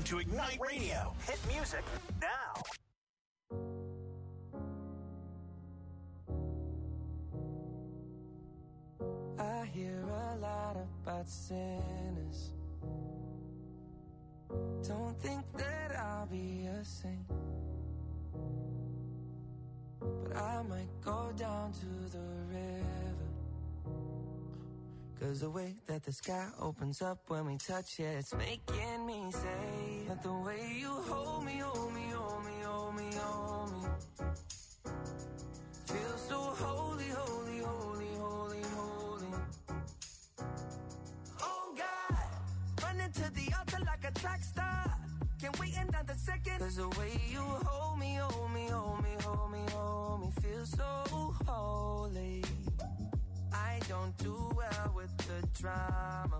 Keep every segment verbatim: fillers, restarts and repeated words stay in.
Welcome to Ignite Radio. Hit music now. I hear a lot about sinners. Don't think that I'll be a saint, but I might go down to the river. 'Cause the way that the sky opens up when we touch it, it's making me say that the way you hold me, hold me, hold me, hold me, hold me, feels so holy, holy, holy, holy, holy. Oh God, running to the altar like a track star. Can't wait another second. 'Cause the way you hold me, hold me, hold me, hold me, hold me, feels so holy. I don't do well with the drama,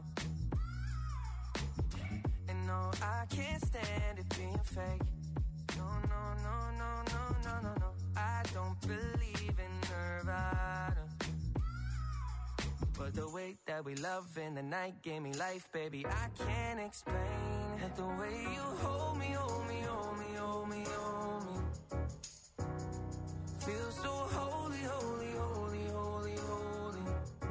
and no, I can't stand it being fake. No, no, no, no, no, no, no, no. I don't believe in Nirvana, but the way that we love in the night gave me life, baby. I can't explain that the way you hold me, hold me, hold me, hold me, hold me, feels so holy, holy, holy, holy, holy.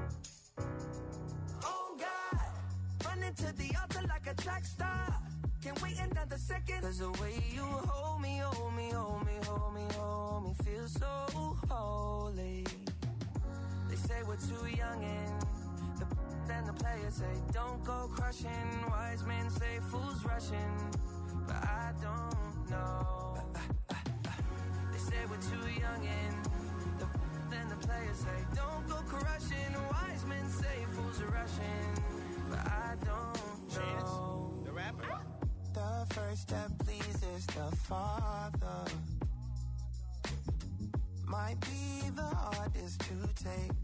Oh God, running to the altar like a track star. Can't wait another second. 'Cause the way you hold me, hold me, hold me, hold me, hold me, feels so holy. They say we're too young and the then the players say don't go crushing. Wise men say fools rushing, but I don't know. They say we're too young and the then the players say don't go crushing. Wise men say fools are rushing, but I don't know. Chance, the rapper. The first that pleases the Father might be the hardest to take,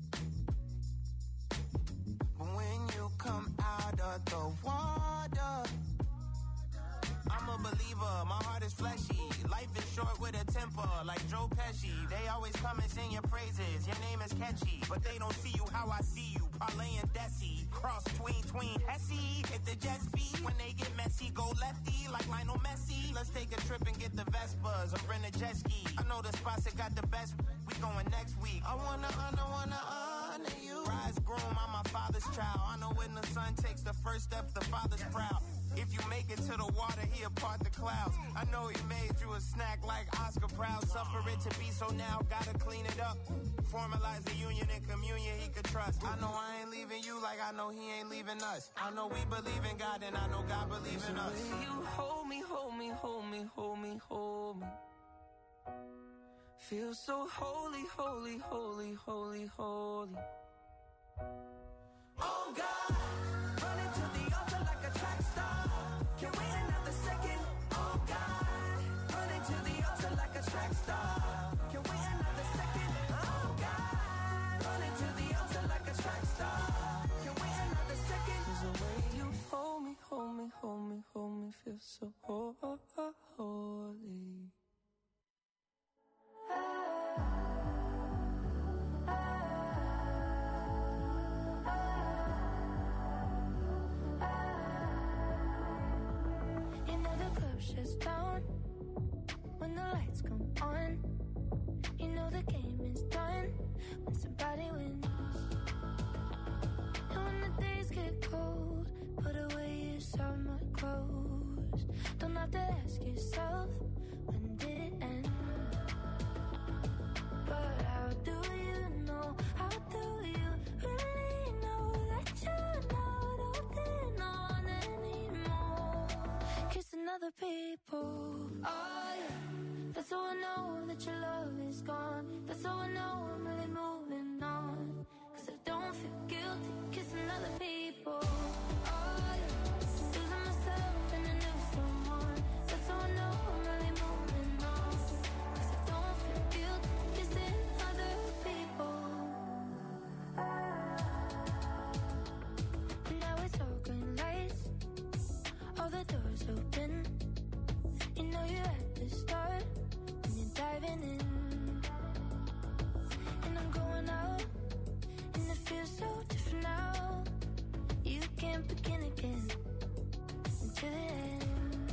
but when you come out of the water, I'm a believer, my heart is fleshy. Life is short with a temper, like Joe Pesci. They always come and sing your praises, your name is catchy, but they don't see you how I see you. Parlay and Desi, cross tween, tween, Hesse. Hit the jet speed, when they get messy, go lefty, like Lionel Messi. Let's take a trip and get the Vespas, or rent a jet ski. I know the spots that got the best, we going next week. I wanna honor, wanna honor you. Rise groom, I'm my father's child. I know when the son takes the first step, the father's proud. If you make it to the water, he'll part the clouds. I know he made you a snack like Oscar Proud. Suffer it to be, so now gotta clean it up. Formalize the union and communion he could trust. I know I ain't leaving you like I know he ain't leaving us. I know we believe in God and I know God believes in us. You hold me, hold me, hold me, hold me, hold me, feel so holy, holy, holy, holy, holy. Oh God, running to the altar like a track star. Can't wait another second. Oh God, running to the altar like a track star. Can't wait another second. Oh God, running to the altar like a track star. Can't wait another second. 'Cause the way you hold me, hold me, hold me, hold me, feel so holy. Down when the lights come on, you know the game is done when somebody wins. And when the days get cold, put away your summer clothes. Don't have to ask yourself, when did it end? But how do you know, how do you really know that you're not holding on anymore? Kissing other people. Oh yeah, that's how I know that your love is gone. That's how I know I'm really moving on. 'Cause I don't feel guilty kissing other people. Oh yeah, losing myself in a new someone. That's how I know I'm really moving on. 'Cause I don't feel guilty kissing other people. And now it's all green lights, all the doors open. You know you're at the start when you're diving in. And I'm going out, and it feels so different now. You can't begin again until the end.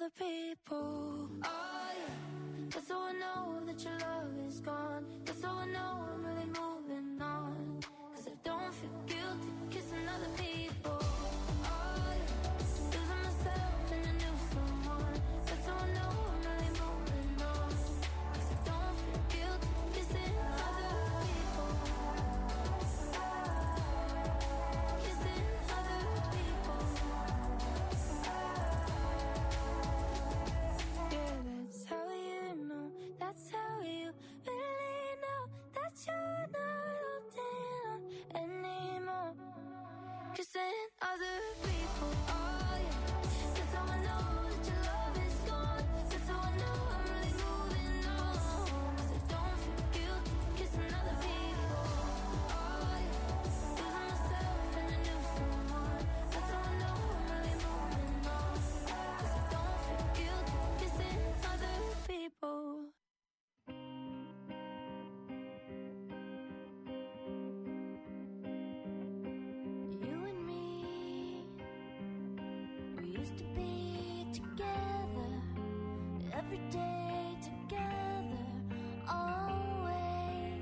other people. Oh yeah, that's how I know that your love is gone. That's how I know I'm really moving on. Cause I don't feel guilty kissing other people. Oh yeah, losing myself in a new someone. That's how I know I'm really moving on. Cause I don't feel guilty kissing other people. Kissing other people. Yeah, that's how you know. That's how you really know that you're not holding on anymore. Kissing other people. Oh yeah, that's how I know that your love is gone. That's how I know I'm really moving on. Cause I don't feel guilty kissing other people. Oh yeah, losing myself in a new someone. That's how I know I'm really moving on. Cause I don't feel guilty kissing other people. You and me, we used to be together, every day together, always.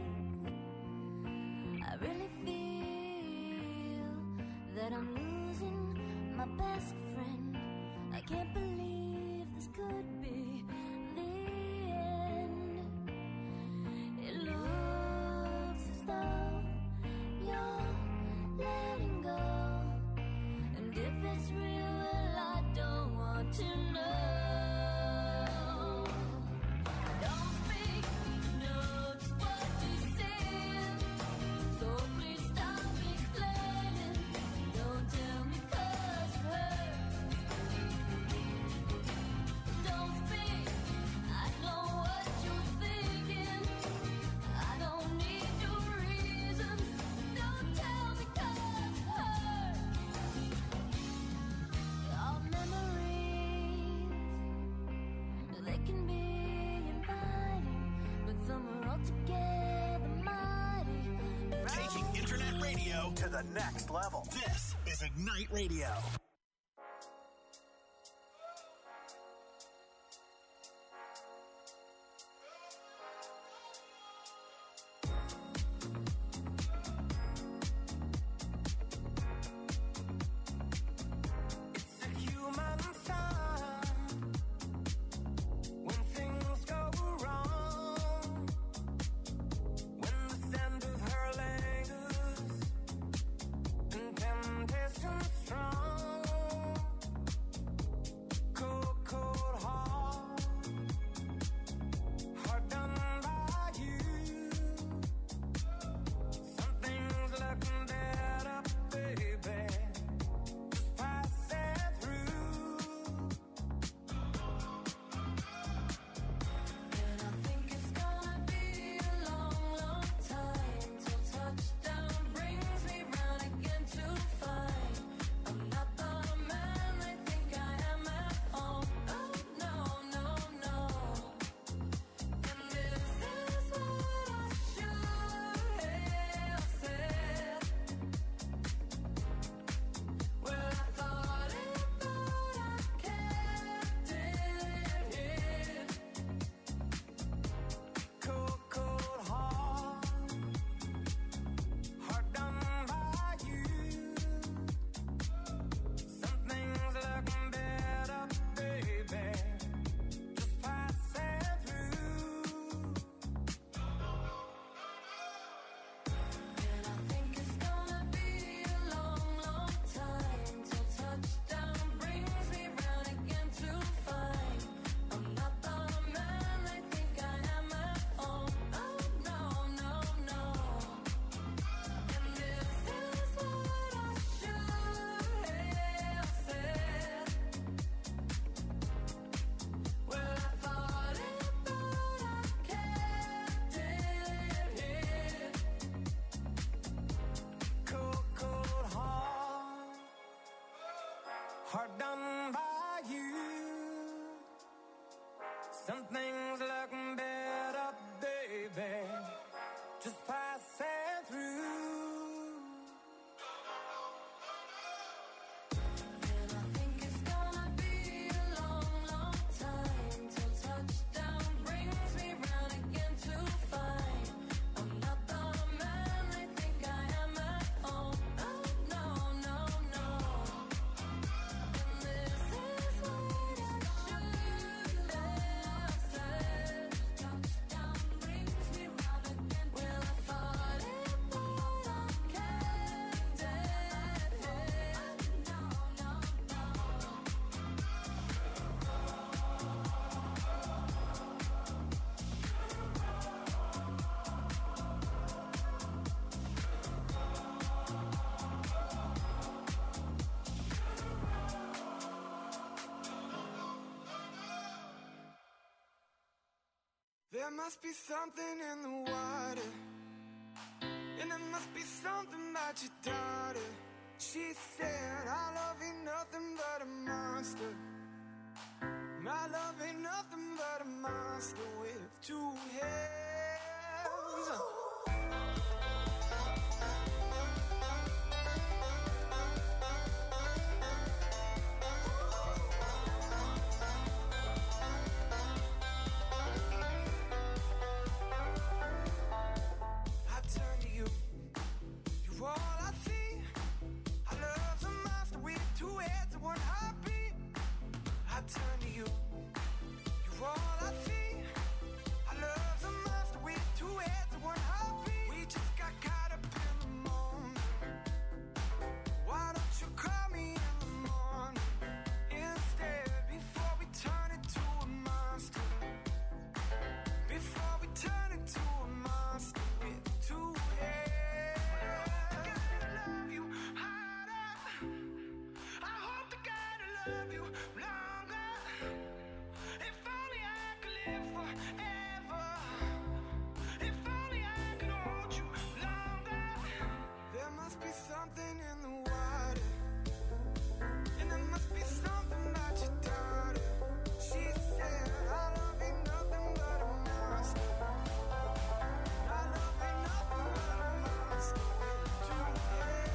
I really feel that I'm losing my best friend. I can't believe this could be the end. It looks as though you're letting go. And if it's real, well, I don't want to know. Don't speak, know just what you said. So please stop explaining. Don't tell me 'cause it hurts. Don't speak, I know what you're thinking. I don't need your reasons. Don't tell me 'cause it hurts. Our memories, they can be inviting, but some are altogether mighty. Taking internet radio to the next level. This is Ignite Radio. It's a human sign when things go wrong, when the scent of her lingers and temptation strong. Cold, cold heart, heart done by you. Something's looking better, baby. Just pass it through. And I think it's gonna be a long, long time till touchdown brings me round again to find I'm not the man they think I am at home. Oh no, no, no. And this is what I should have said. Well, I thought it, but I kept it hid. Cold, cold heart, heart done by you. Something's looking better, baby. Just pass it through. And I think it's gonna be a long, long time till touchdown brings me round again to find I'm not the man they think I am at home. Oh no, no, no. And this is what I should have said. Well, I thought it, but I kept it hid. Cold, cold heart, heart done by you. Something's looking better, baby. Just pass it through. And I think it's gonna be a long, long There must be something in the water, and there must be something about your daughter. She said, our love ain't nothing but a monster. My love ain't nothing but a monster with two heads. I turn to you, you're all I see. Our love's a monster with two heads and one heartbeat. I turn to you, you're all I see. Our love's a monster with two heads and one heartbeat. We just got caught up in the moment. Why don't you call me in the morning instead, before we turn into a monster? Before we turn into a monster with two heads. I gotta love you harder. I hope to God I love you longer. If only I could live forever. If only I could hold you longer. There must be something in the water, and there must be something about your daughter. She said, our love ain't nothing but a monster. Our love ain't nothing but a monster with two heads.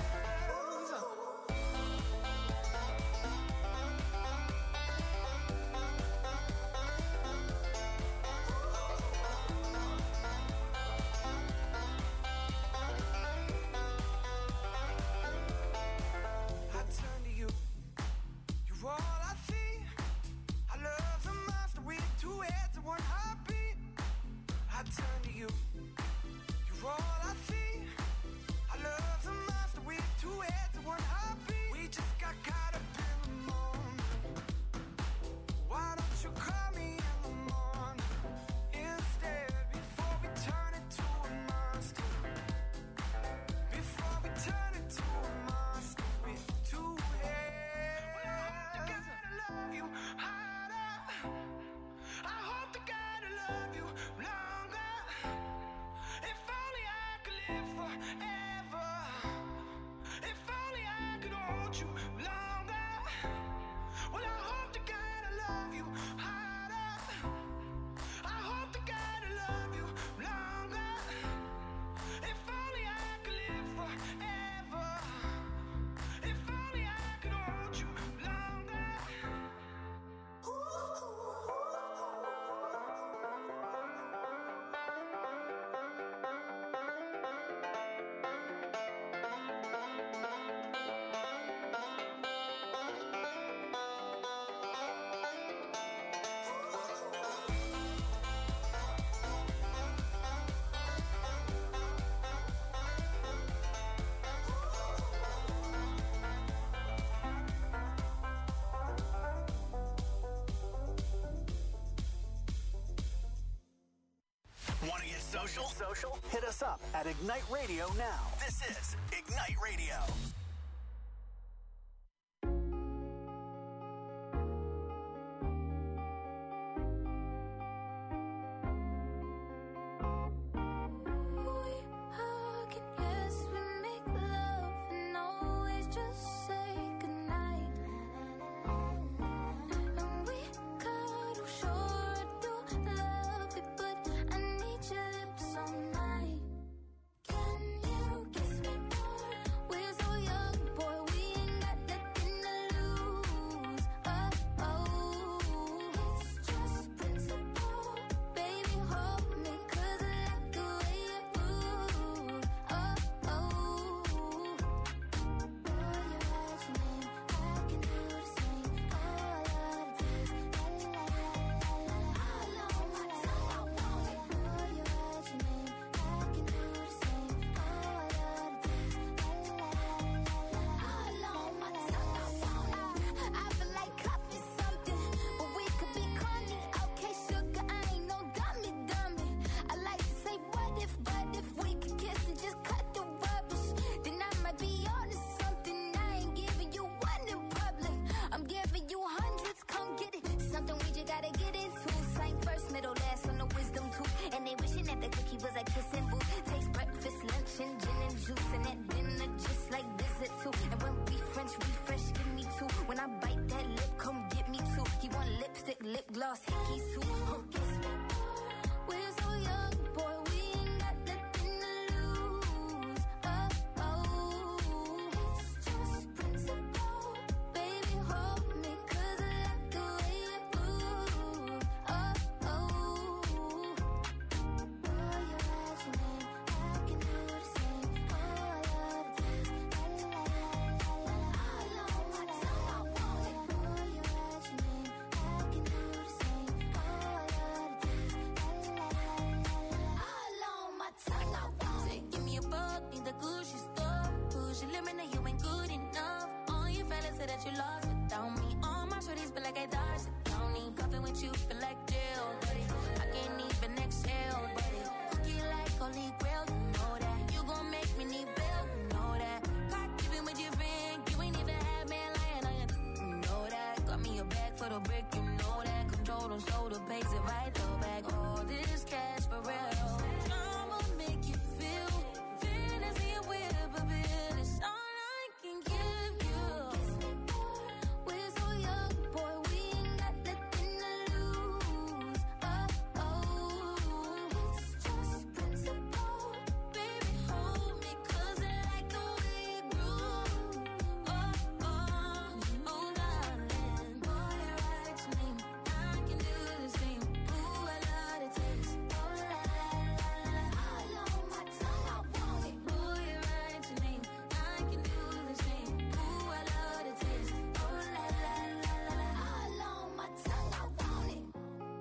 I turn to you, you're all I see. Our love's a monster with two heads and one heartbeat. I turn to you, you're all I see. Our love's a monster with two heads and one heartbeat. We just got caught up in the moment. Why don't you call me in the morning instead, before we turn into a monster? Before we turn into a monster with two heads. Well, I hope to God I love you harder. I hope to God I love you longer. If only I could live forever. If only I could hold you longer. Well, I hope to God I love you harder. I hope to God I love you longer. If only I could live forever. If only I could hold you longer. Want to get social? Social? Hit us up at Ignite Radio now. This is Ignite Radio. We hug and yes, we make love and always just say goodnight. And we cuddle, sure I do love it, but I need your lips all night. Can you kiss me more with all your gloss, hickey suit. Huh. We're so young, boy, we ain't got nothing to lose. Oh, oh, it's just principle. Baby, hold me, 'cause I like the way you move. Oh, oh, boy, you're at your name, I can do the same. Oh, I love the taste, la la la la la la. All on my tongue, I want it. Boy, you're at your name, I can do the same. Oh, I love the taste, la la la la la. All on my tongue, I want it. Give me a buck, need the Gucci stuff. Push your limit, now you ain't good enough. All your fellas say that you lost without me. All my shorties feel like I dodged the county. Cuffing with you feel like jail, buddy. I can't even exhale, buddy. Cookie like holy grail, you know that. You gon' make me need bail, you know that. Caught giving with your friend, you ain't even had man lying on you, you know that. Got me a bag for the brick, you know that. Control them, so the pays it right, throw back all this cash for real. I'ma make you feel fantasy and whip a bit. It's all I can give you. We're so young, boy, we ain't got nothing to lose. Oh, oh, it's just principle. Baby, hold me, 'cause I like the way you groove. Oh, oh, oh, darling. Boy, you're right to me. I can do the same. Ooh, I love the taste. Oh, la, la, la, la. All on my tongue, I want it. Boy, you're right to me. I can do the same. Ooh, I love the taste. Oh, la, la, la, la, la. All on my tongue, I want it.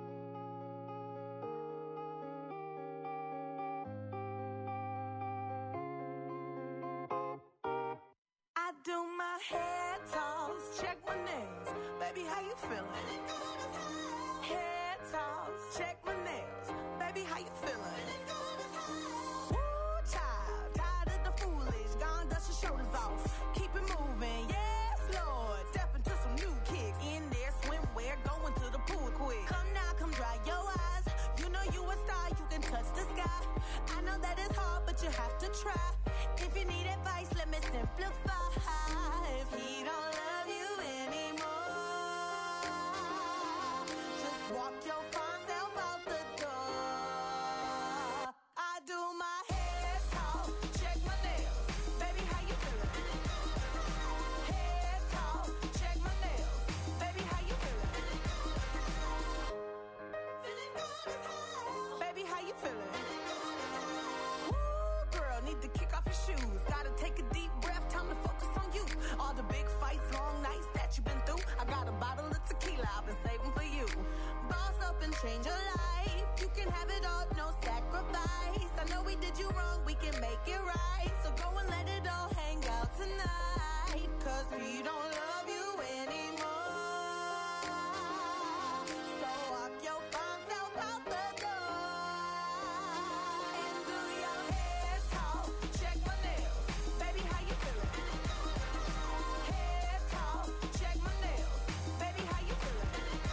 I do my hair toss, check my nails. Baby, how you feeling? Hair toss, check my nails. Baby, how you feeling? Woo, child, tired of the foolish. Gone, dust your shoulders off. Keep it moving, yes, Lord. Step into some new kicks. In there, swimwear, going to the pool quick. Come now, come dry your eyes. You know you a star, you can touch the sky. I know that it's hard, but you have to try. If you need advice, let me simplify. If he don't love you anymore, just walk your fine self out the door. I do my hair talk, check my nails. Baby, how you feeling? Hair talk, check my nails. Baby, how you feeling? Feeling good as hell. Baby, how you feeling? Woo, girl, need to kick off your shoes. Gotta take a deep breath, time to focus on you. All the big fights, long nights that you've been through. I got a bottle of tequila I've been saving for you. Boss up and change your life. You can have it all, no sacrifice. I know we did you wrong, we can make it right. So go and let it all hang out tonight. 'Cause we don't love you anymore. So walk your fine self out the door. And do your hair talk, check my nails. Baby, how you feeling? Hair talk, check my nails. Baby, how you feeling?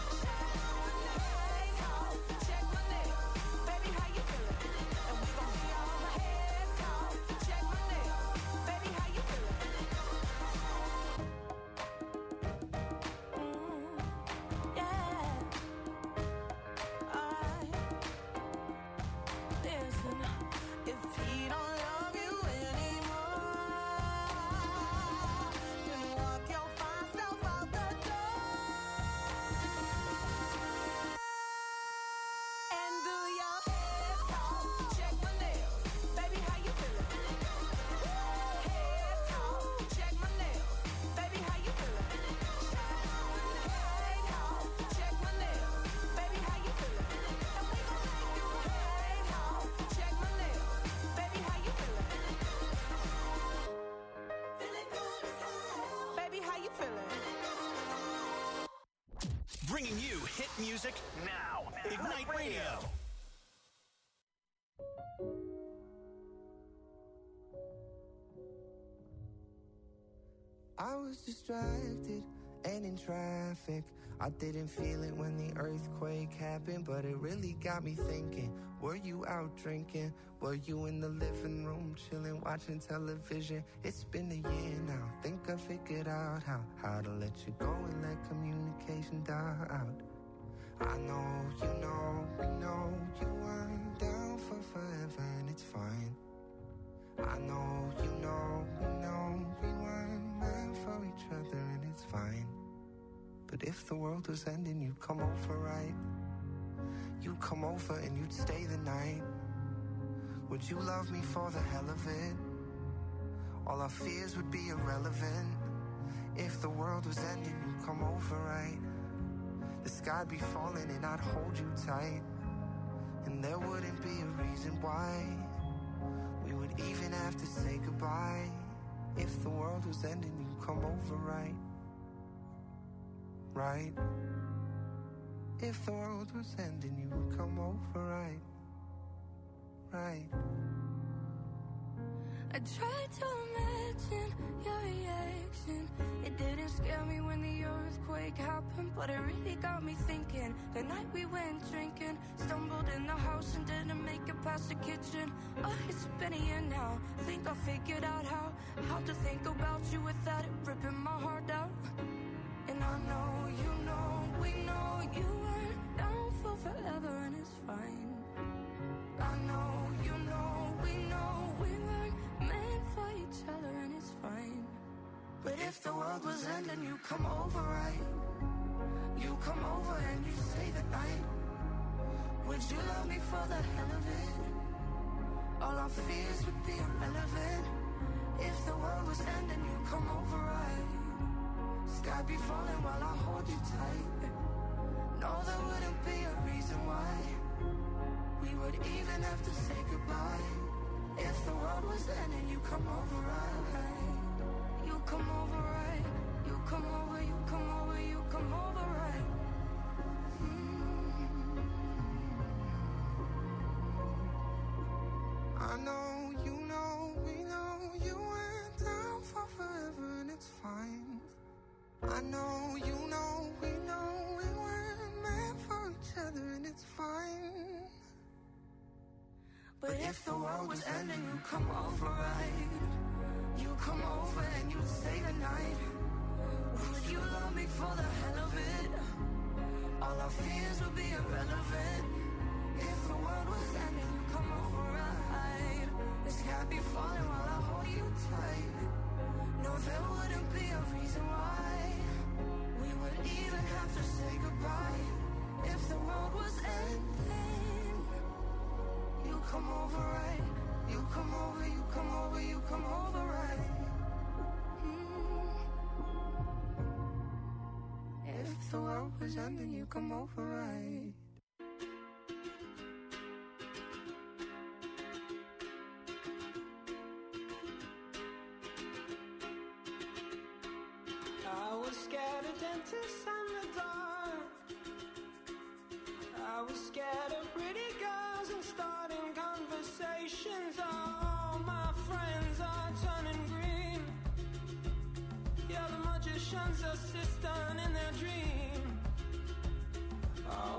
Hair talk, check my nails. Baby, how you feeling? And we gon' be all hair talk, check my nails. Baby, how you feeling? Mm, yeah. Alright. Listen, if he don't love you anymore, then walk your fine self out the door. And do your hair talk, check my nails. Baby, how you feeling? Hair talk, check my nails. Baby, how you feeling? Hair talk, check my nails. Baby, how you feeling? And we gon' make you hair talk, check my nails. Baby, how you feeling? Feeling good as hell. Baby, how you feeling? Bringing you hit music now. Ignite Radio. I was distracted and in traffic. I didn't feel it when the earthquake happened, but it really got me thinking. Were you out drinking? Were you in the living room chilling, watching television? It's been a year now. Think I figured out how, how to let you go and let communication die out. I know, you know, we know you weren't down for forever and it's fine. I know, you know, we know we weren't meant for each other and it's fine. But if the world was ending, you'd come over, right? You'd come over and you'd stay the night. Would you love me for the hell of it? All our fears would be irrelevant. If the world was ending, you'd come over, right? The sky'd be falling and I'd hold you tight. And there wouldn't be a reason why we would even have to say goodbye. If the world was ending, you'd come over, right? Right? If the world was ending, you would come over, right? Right? I tried to imagine your reaction. It didn't scare me when the earthquake happened, but it really got me thinking. The night we went drinking, stumbled in the house and didn't make it past the kitchen. Oh, it's been a year now. Think I figured out how How to think about you without it ripping my heart out. And I know, you know, we know you weren't down for forever and it's fine. I know, you know, we know we weren't meant for each other and it's fine. But if the world was ending, you come over, right? You come over and you stay the night. Would you love me for the hell of it? All our fears would be irrelevant. If the world was ending, you come over, right? Sky be falling while I hold you tight. No, there wouldn't be a reason why we would even have to say goodbye. If the world was ending, you come over, right? You come over, right? You come over, you come over, you come over, right? Mm-hmm. I know, you know, we know you went down for forever and it's fine. I know, you know, we know we weren't meant for each other and it's fine. But if the world was ending, you come over, right? You come over and you stay the night. Would you love me for the hell of it? All our fears would be irrelevant. If the world was ending, you come over, right? The sky be falling while I hold you tight. No, there wouldn't be a reason why we would even have to say goodbye. If the world was ending, you come over, right? You come over, you come over, you come over, right? Mm. If the world was ending, you come over, right? I was scared of dentists and the dark. I was scared of pretty girls and starting conversations. All my friends are turning green. Yeah, the magician's assistant in their dream. Oh,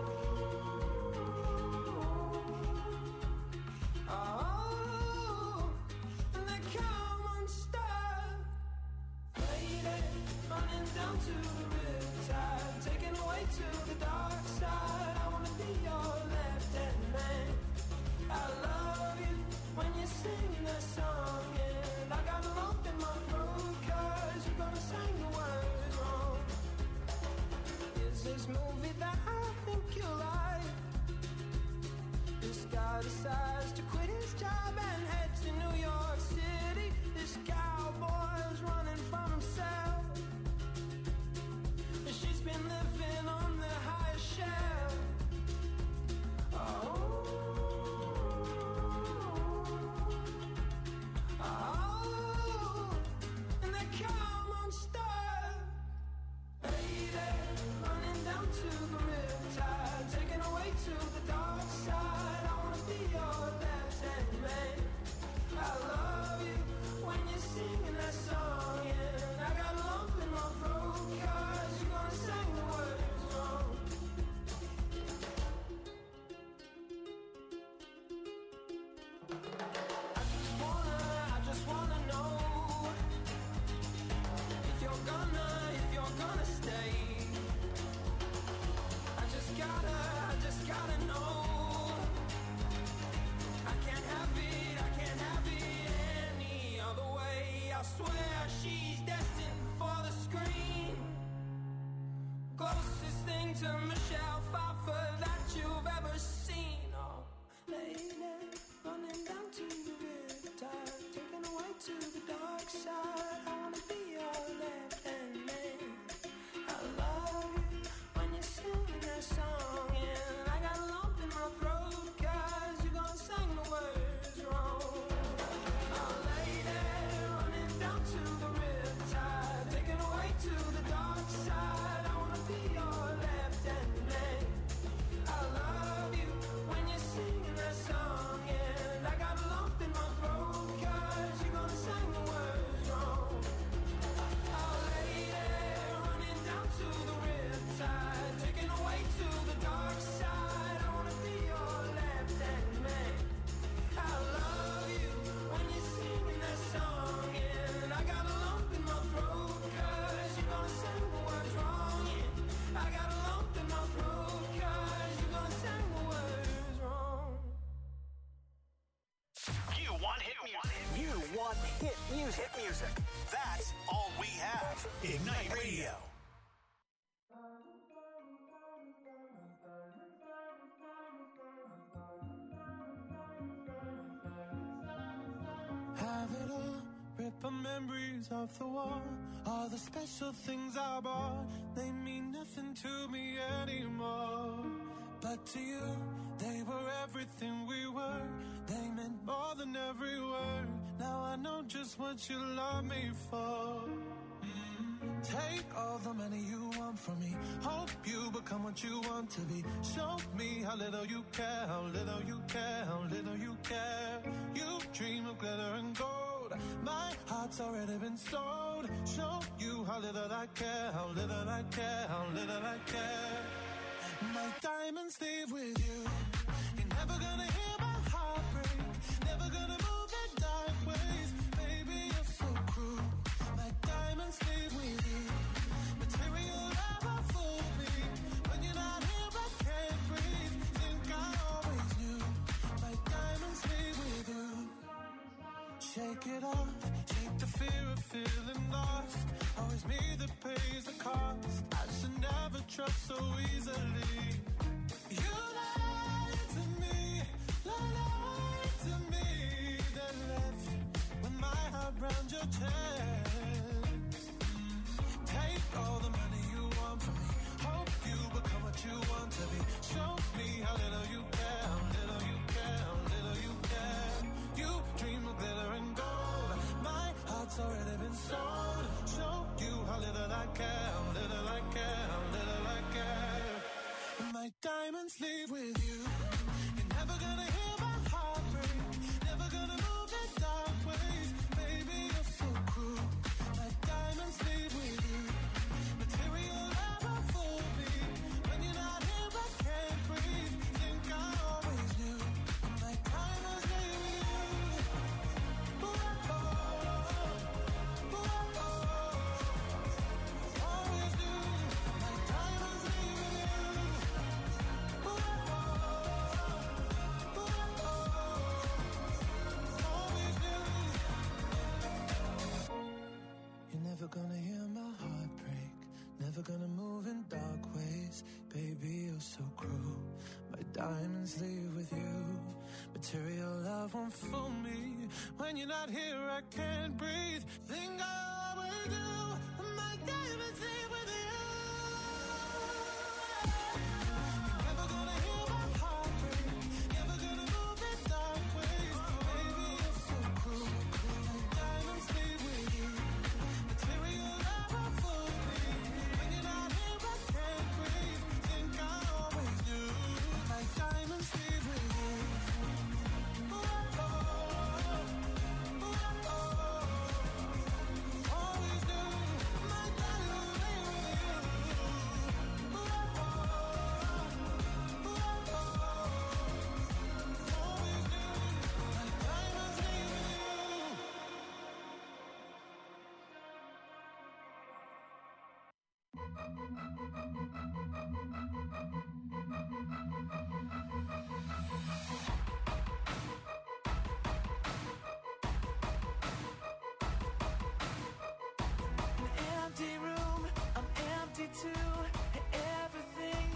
oh, and they come unstuck. Lady, running down to the riptide, taken away to the dark side. I wanna be your left-hand man. I love you when you're singing that song, and I got a lump in my throat 'cause you're gonna sing the words wrong. Is this movie that I think you like? This guy decides to quit his job and head to New York City. This cowboy's running from himself. She's been living on the highest shelf. Oh, oh, and they to Michelle Pfeiffer that you've ever seen. Oh, lady, running down to the riptide, taken away to the dark side. I wanna be your left-hand man. I love you when you're singing that song, and I got a lump in my throat 'cause you're gonna sing the words wrong. Oh, lady, running down to the riptide, taken away to the dark side. I wanna be your left-hand man. I love you when you're singing that song, and I got a lump in my throat 'cause you're gonna sing the words wrong. Oh, lady, running down to the riptide, taken away to the dark side. I wanna be your left-hand man. I love you when you're singing that song, and I got a lump in my throat 'cause you're gonna sing the words wrong. Yeah, I got a lump in my throat 'cause you're gonna sing the words wrong. You want hit music. You want hit music. Hit music. That's all we have. Ignite Radio. Have it all, rip our memories off the wall. All the special things I bought, they mean nothing to me anymore. But to you, they were everything we were. They meant more than every word. Now I know just what you love me for. Mm. Take all the money you want from me. Hope you become what you want to be. Show me how little you care, how little you care, how little you care. You dream of glitter and gold. My heart's already been sold. Show you how little I care, how little I care, how little I care. My diamonds leave with you. You're never gonna hear my heart break. Never gonna move in dark ways. Baby, you're so cruel. My diamonds leave with you. Material never fooled me. When you're not here, I can't breathe. Think I always knew. My diamonds leave with you. Shake it off. Shake the fear of feeling lost. Always me that pays the cost. I should never trust so easily. You lied to me, lied to me. Then left with my heart round your chest. Take all the money you want from me. Hope you become what you want to be. Show me how little you care, how little you care, how little you care. You dream of glitter and gold. My heart's already been sold. Show you how little I care, how little I care, how little I care. My diamonds leave with you. You're never gonna hear my heart break. Never gonna move in dark ways. Baby, you're so cruel. My diamonds leave with you. Material never fooled me. When you're not here, I can't breathe. Think I always knew. My diamonds leave with you. Ooh, oh, ooh, oh, always knew. My diamonds leave with you. Ooh, oh, ooh, oh, always knew. You're never gonna hear my heart break. Never gonna move in dark ways. Baby, you're so cruel. My diamonds leave with you. Material love won't fool me. When you're not here, I can't breathe. Think I always do. My diamonds leave with you. You're never gonna hear my heart break. Never gonna move in dark ways. Baby, you're so cruel. My diamonds leave with you. Material love won't fool me. When you're not here, I can't breathe. Think I always knew. My diamonds leave with you. Ooh, oh, ooh, oh, always knew. My diamonds leave with you. Ooh, oh, ooh, oh, always knew. My diamonds leave with you. An empty room, I'm empty too. Everything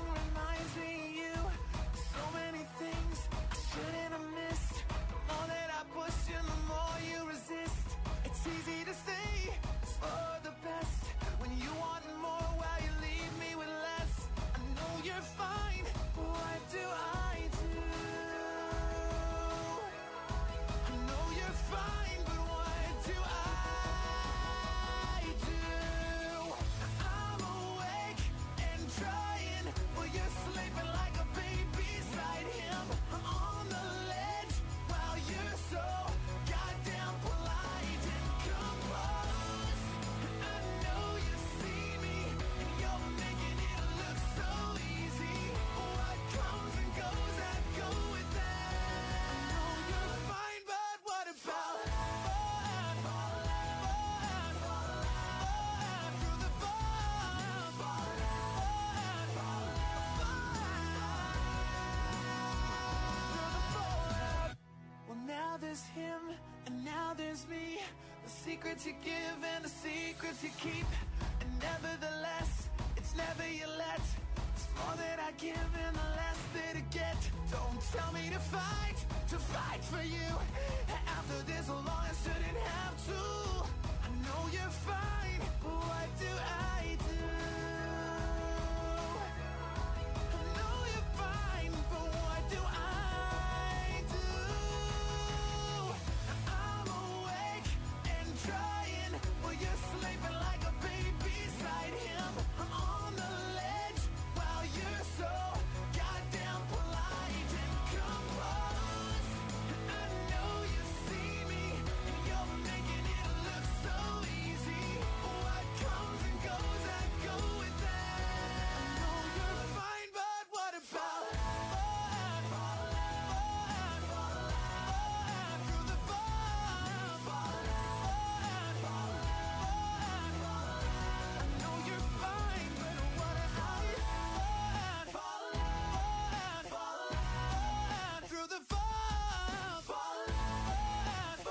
there's him, and now there's me. The secret to give and the secret to keep. And nevertheless, it's never you let. It's more that I give and the less that I get. Don't tell me to fight, to fight for you. After this long, I shouldn't have to. I know you're fine, but what do I do? I know you're fine, but what do I do? I'm awake and trying, while you're sleeping like a baby beside him. I'm on the ledge while you're so goddamn polite and composed. I know you see me, and you're making it look so easy. What comes and goes, I go with that. I know you're fine, but what about falling, falling, falling, through the fall, falling, falling, I know you're fine, but what about falling, falling, through the fall, falling, falling,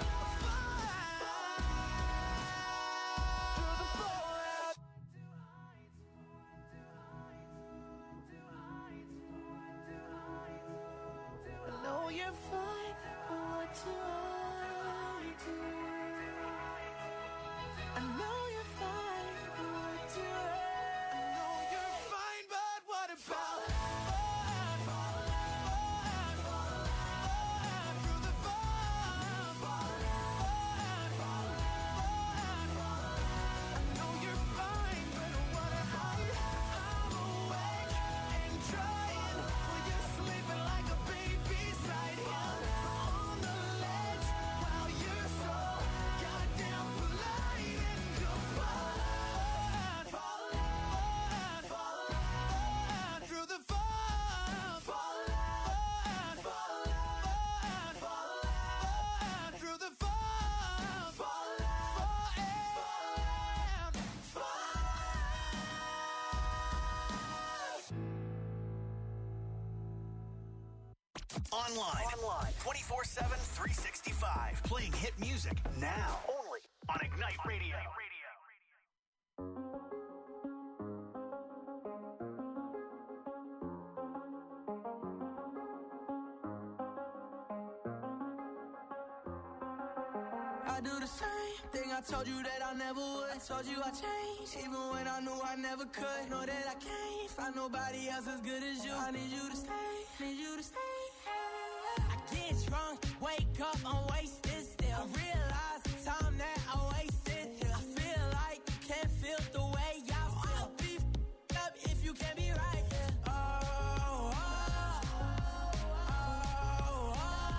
through the fallout. I know you're fine, but what do I do? I know you're fine, but what do I? I know you're fine, but what about falling, falling, falling, through the fall, falling, falling, I know you're fine, but what about I'm awake and trying, while you're sleeping like a baby beside him. On the ledge while you're so goddamn polite and composed. Falling, falling, through the fall, falling, falling, falling, through the fall, falling, falling, Online. Online. twenty-four seven, three sixty-five. Playing hit music now. Only on Ignite Radio. I do the same thing I told you that I never would. I told you I changed, even when I knew I never could. Know that I can't find nobody else as good as you. I need you to stay, need you to stay. I get drunk, wake up, I'm wasted still. I realize the time that I wasted here. I feel like you can't feel the way I feel. I'll be f***ed up if you can't be right here. Oh, oh, oh, oh,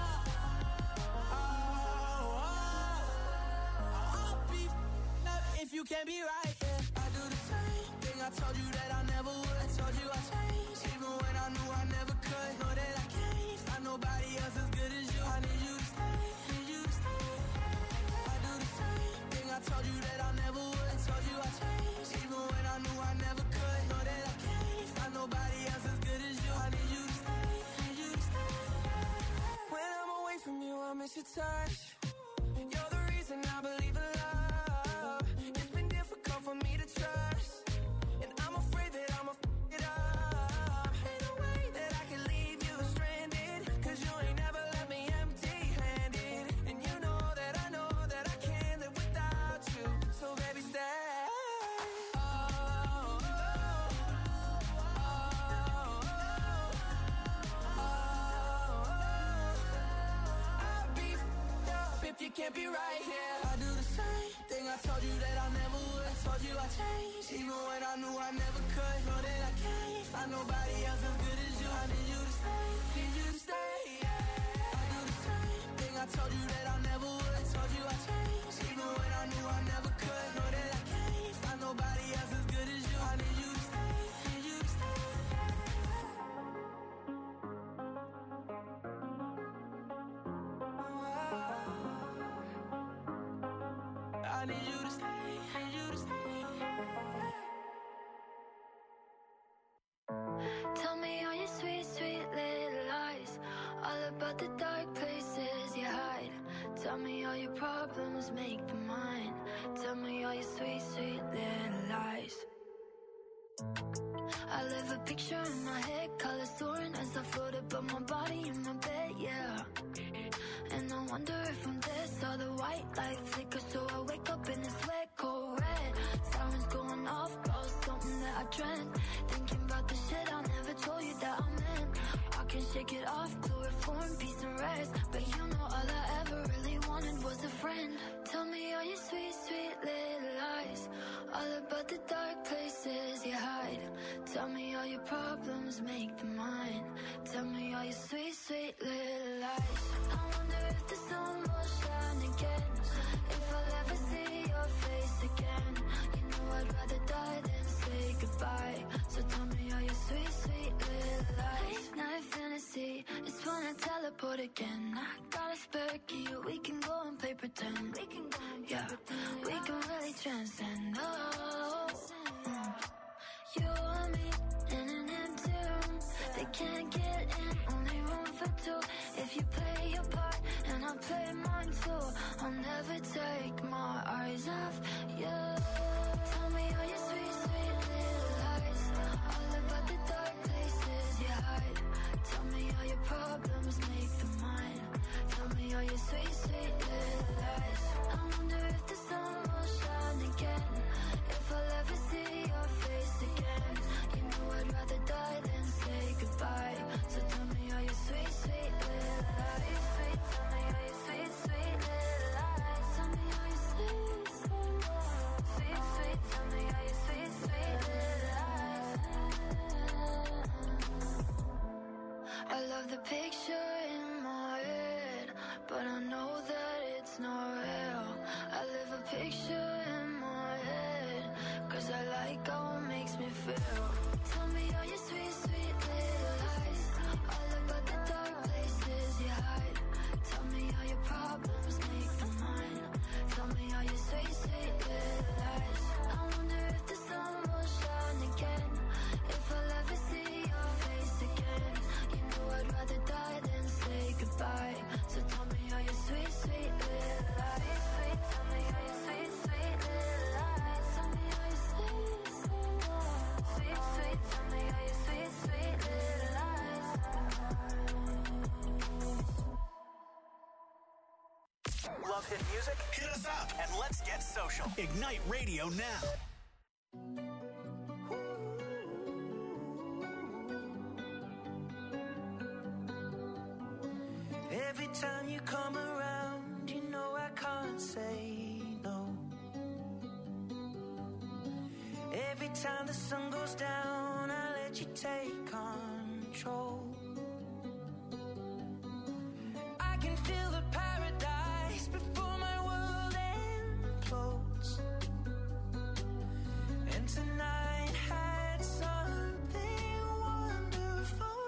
oh, oh. I'll be f***ed up if you can't be right here. I do the same thing I told you that I never would. I told you I changed, even when I knew I never could. Know that I can't find nobody else as good as you. I need you to stay, need you to stay. I do the same thing I told you that I never would. I told you I changed, even when I knew I never could. Know that I can't find nobody else as good as you. I need you to stay, need you to stay. When I'm away from you, I miss your touch. You're the reason I believe in love. It's been difficult for me to trust, and I'm afraid that I'ma f*** it up. Ain't no way that I can leave you stranded, 'cause you ain't never left me empty-handed. And you know that I know that I can't live without you. So baby, stay. Oh, oh, oh, oh, oh. I'll be f***ed up if you can't be right here. I do the same thing I told you that I never would. I told you I changed, even when I knew I never could. Know that I can't find nobody else as good as you. I need you to stay, need you to stay. I do the same thing I told you that I never would. I told you I changed, even when I knew I never could. Know that I can't find nobody else as good as you. I need you to stay, need you to stay. I need you to stay, need you to stay. Tell me all your sweet, sweet little lies, all about the dark places you hide. problems make them mine. Tell me all your sweet, sweet little lies. I live a picture in my head, colors soaring as I float above my body in my bed, yeah. And I wonder if I'm dead, saw the white light flicker, so I wake up in this wet, cold red. Sirens going off, about something that I dreamt. Thinking about the shit I never told you that I meant. I can shake it off, chloroform, peace and rest. But you know all I ever really wanted was a friend. Tell me all your sweet, sweet little lies, all about the dark places you hide. Tell me all your problems, make them mine. Tell me all your sweet, sweet little lies. I wonder if the sun will shine again, if I'll ever see your face again. You know I'd rather die than say goodbye. So tell me all your sweet, sweet little lies. Late night fantasy, it's when I teleport again. I got a spare key, we can go and play pretend. We can go and yeah, pretend. We can really transcend. Oh, mm. You and me in an empty room. They can't get in, only room for two. If you play your part and I play mine too, I'll never take my eyes off you. Tell me all your sweet, sweet little lies, all about the dark places you hide. Tell me all your problems, make them mine. Tell me all your sweet, sweet little lies. I wonder if the sun will shine again, if I'll ever see your face again. You know I'd rather die than say goodbye. So tell me all your sweet, sweet little lies. Sweet, tell me all your sweet, sweet little lies. Tell me all your sweet, sweet, sweet, sweet. Tell me all your sweet, sweet little lies. I love the picture in my head, but I know that it's not real. I live a picture in my head, cause I like how it makes me feel. Tell me all your sweet, sweet little lies, all about the dark places you hide. Tell me all your problems, make them mine. Tell me all your sweet, sweet little lies. I wonder if the sun will shine again, if I'll ever see your face again. You know I'd rather die than say goodbye. So tell me all your sweet, sweet little lies. Sweet, tell me all your sweet, sweet little lies. Tell me all your sweet, sweet, sweet, sweet. Tell me all your sweet, sweet little lies. Love hit music? Hit us up and let's get social. Ignite Radio now. Every time you come around, you know I can't say no. Every time the sun goes down, I let you take control. I can feel the paradise before my world implodes. And tonight had something wonderful.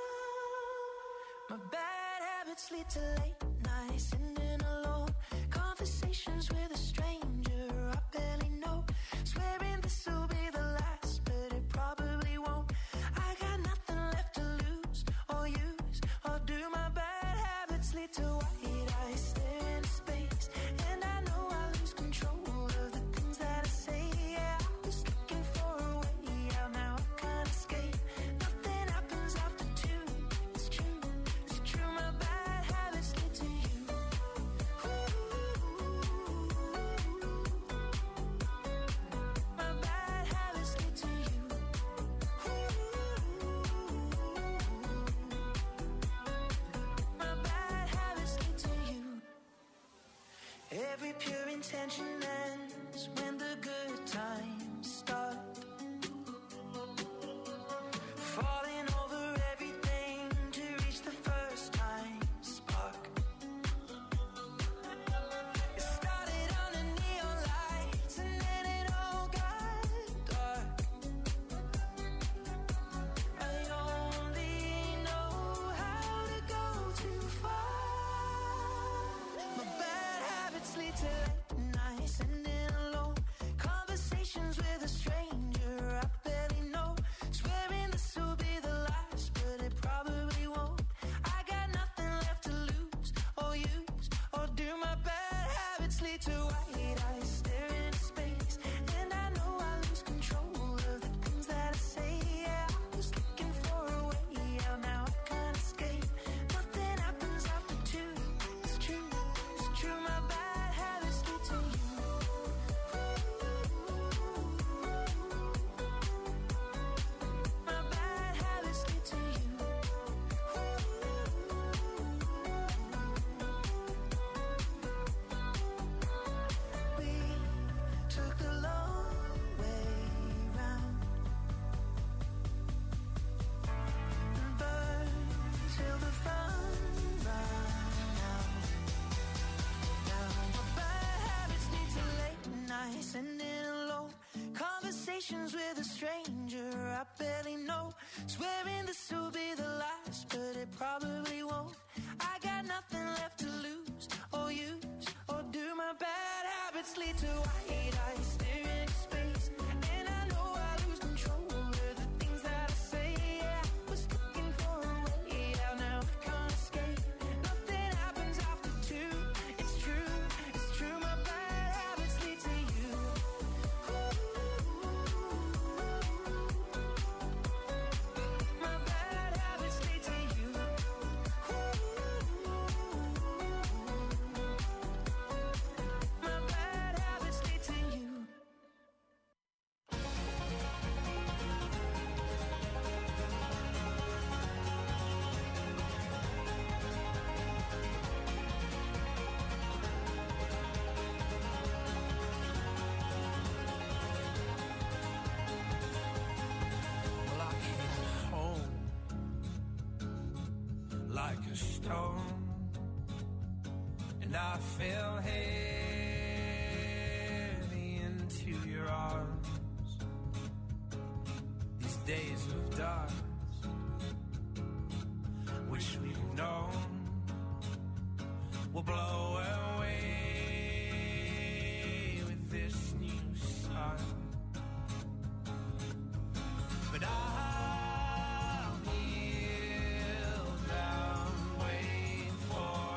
My bad habits lead to late nights, sitting alone, conversations with a stranger I barely know, swearing this will be the last, but it probably won't. I got nothing left to lose or use or do. My bad habits lead to white eyes stare into space, and I know I lose control of the things that I say. Yeah, I was looking for a way out, now I can't escape. Nothing happens after two. It's true, it's true. My bad habits lead to you. My bad habits lead to you. My bad habits lead to you. Every pure intention ends when the good times start. Falling over everything to reach the first time spark. It started under neon lights and then it all got dark. I only know how to go too far. My bad habits lead to late nights, to white eyes staring into space. And I know I lose control of the things that I say. Yeah, I was looking for a way out, now I can't escape. Nothing happens after two. It's true, it's true, my bad habits lead to you. My bad habits lead to you. We took the long way round and burned till the fun ran out. Now my bad habits lead to late nights, sending alone conversations with a stranger I barely know, swearing this will be the last, but it probably won't. I got nothing left to lose or use or do. My bad habits lead to white eyes staring into space. And I know I lose control of the things that I say. Yeah, I was looking for a way out, now I can't escape. Nothing happens after two. It's true, it's true, my bad habits lead to you. My bad habits lead to you. My bad habits lead to you. Well, I came home like a stone, and I fell heavy into your arms. These days of dark, which we've known, will blow away with this new sun. But I'll kneel down, wait for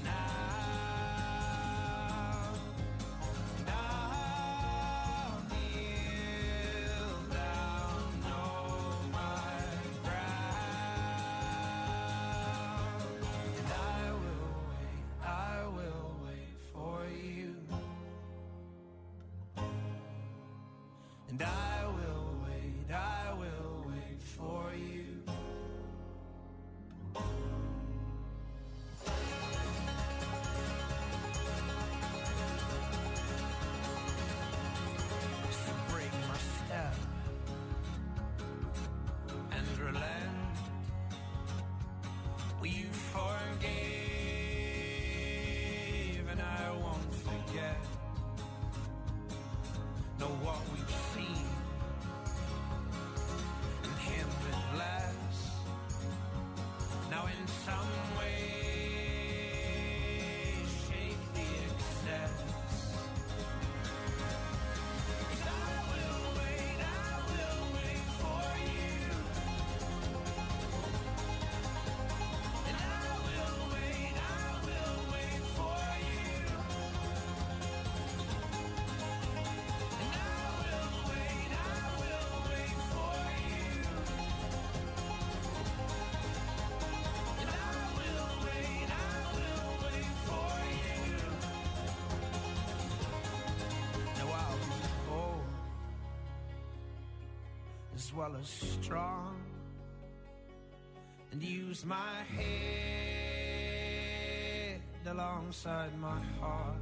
now. And I'll kneel down, know my ground. And I will wait, I will wait for you. And I will wait, I will wait for you. So break my step and relent. Well, you forgave and I won't forget. Know what we've seen and him with less. Now in some way shape the excess. 'Cause I will wait, I will wait for you. And I will wait, I will wait for you. And I will wait, I will wait for you. And I will wait, I will wait for you. Now I'll be bold as well as strong, and use my head alongside my heart.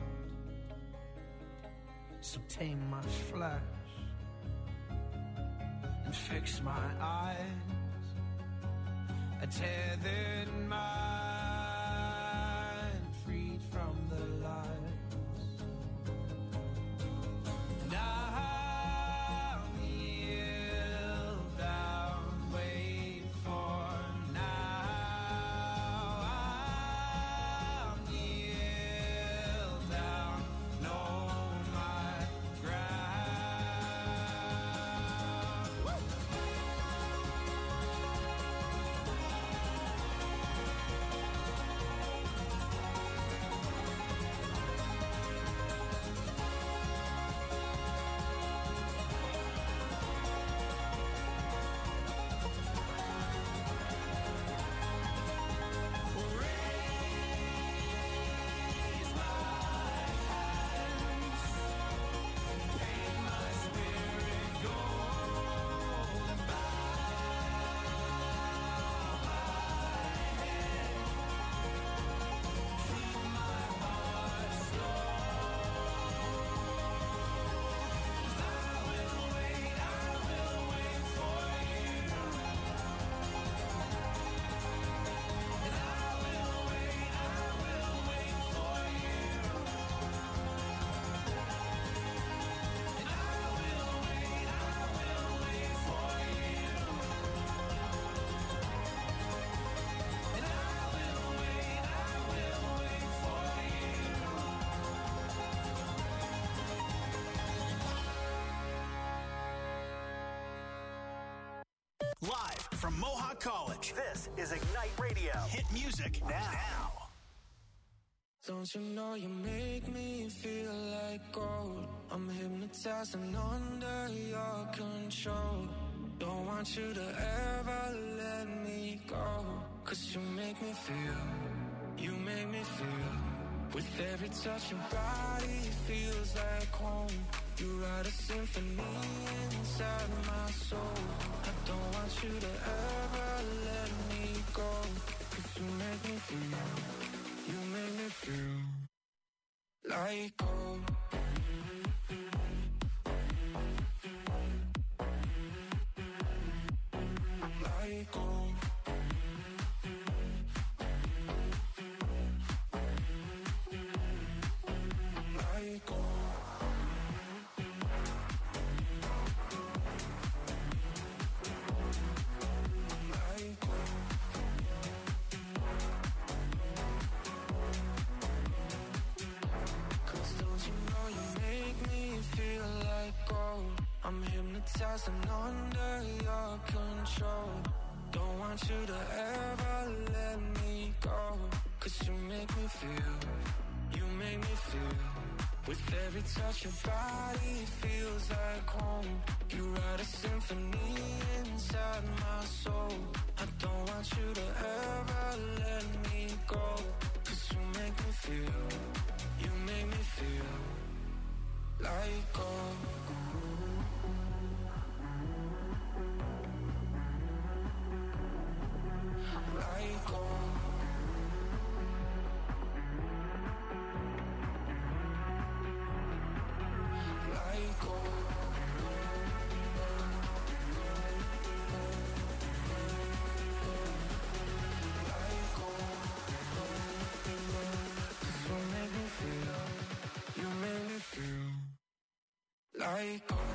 So tame my flesh and fix my eyes, a tethered mind freed from the lies. And I'll kneel down, wait for now. I'll kneel down, know my ground. Woo! Live from Mohawk College, this is Ignite Radio. Hit music now. Don't you know you make me feel like gold? I'm hypnotized and under your control. Don't want you to ever let me go. Cause you make me feel, you make me feel. With every touch your body feels like home. You write a symphony inside my soul. I don't want you to ever let me go. Cause you make me feel, you make me feel like gold. Like gold. Like gold. I'm hypnotized and under your control. Don't want you to ever let me go. Cause you make me feel, you make me feel. With every touch your body feels like home. You write a symphony inside my soul. I don't want you to ever let me go. Cause you make me feel, you make me feel like gold. Like gold. Like gold. Like gold. You make me feel, you make me feel like gold.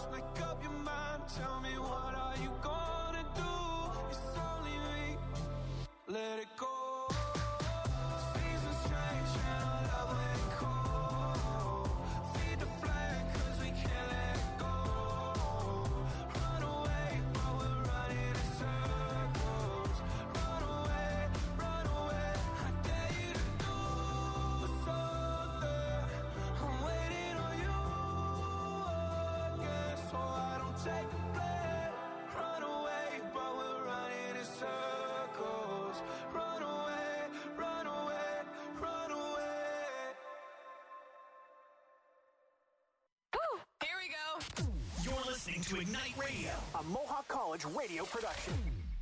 make up your mind. Tell me, what are you gonna do? It's only me. Let it go. Seasons change and our love ain't cold. Feed the flag 'cause we can't let it go. Run away while we're running in circles. Run away, run away. I dare you to do something. I'm waiting on you again, so I don't take the blame. Run away while we're running in circles. Run away, run away, run away. Here we go. You're listening to Ignite Radio, a Mohawk College radio production.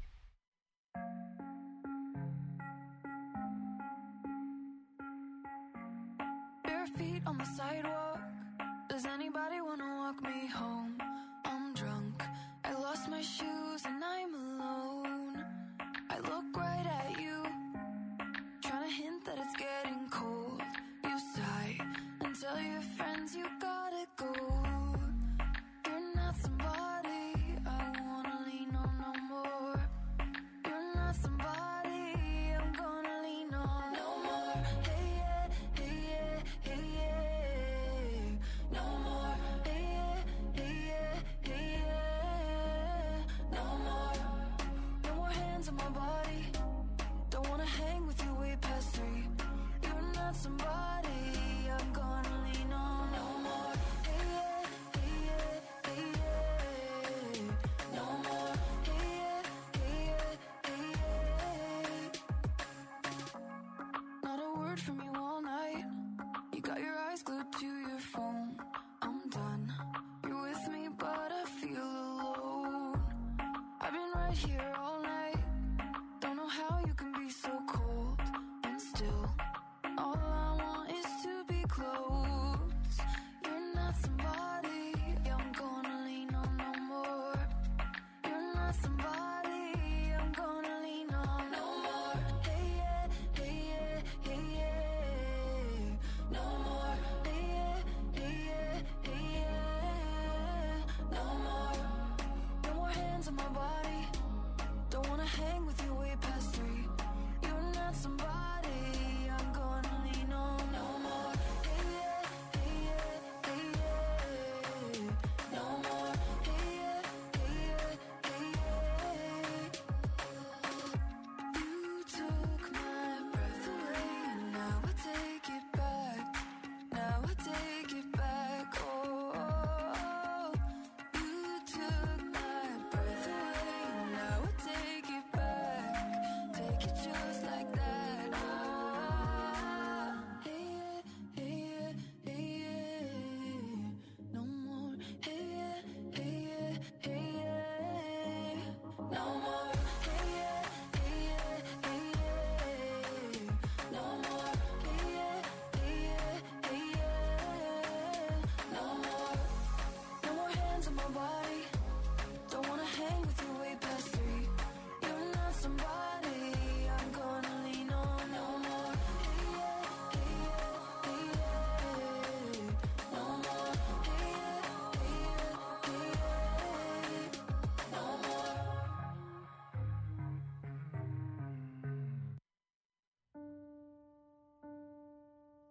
Bare feet on the sidewalk. Does anybody wanna walk me home? I'm drunk. I lost my shoes and I'm alone. I look right at you, trying to hint that it's getting cold. You sigh and tell your friends you gotta go. You're not somebody I wanna lean on no more. You're not somebody I'm gonna lean on no more. Hey yeah, hey yeah, hey yeah. No more. Hey yeah, hey yeah, hey yeah. No more. No more hands on my body. Don't wanna hang with you way past three. You're not somebody I'm gonna lean on no more. Hey yeah, hey yeah, hey yeah. No more. Hey yeah, hey yeah, hey yeah. Not a word from you all night. You got your eyes glued to your phone. I'm done. You're with me, but I feel alone. I've been right here